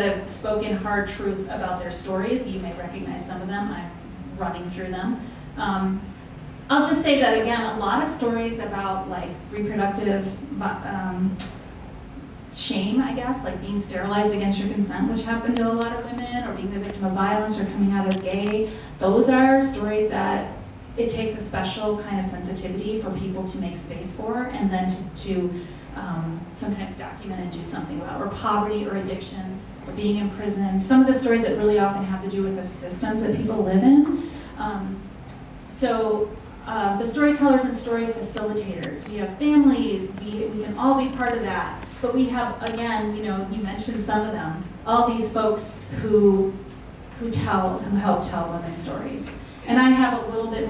have spoken hard truths about their stories. You may recognize some of them. I'm running through them. I'll just say that again, a lot of stories about like reproductive shame, I guess, like being sterilized against your consent, which happen to a lot of women, or being the victim of violence or coming out as gay, those are stories that it takes a special kind of sensitivity for people to make space for, and then to sometimes document and do something about, or poverty or addiction, or being in prison. Some of the stories that really often have to do with the systems that people live in. The storytellers and story facilitators, we have families, we can all be part of that, but we have, again, you mentioned some of them, all these folks who help tell women's stories. And I have a little bit